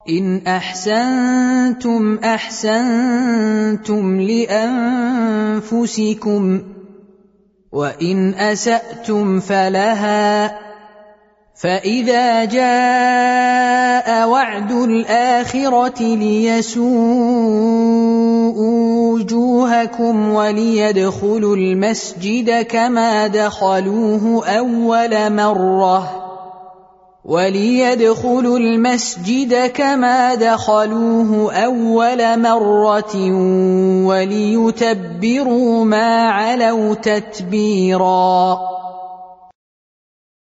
إن أحسنتم أحسنتم لأنفسكم وإن أسأتم فلها فإذا جاء وعد الآخرة ليسوءوا وجوهكم وليدخلوا المسجد كما دخلوه أول مرة وليتبروا ما علوا تتبيرا.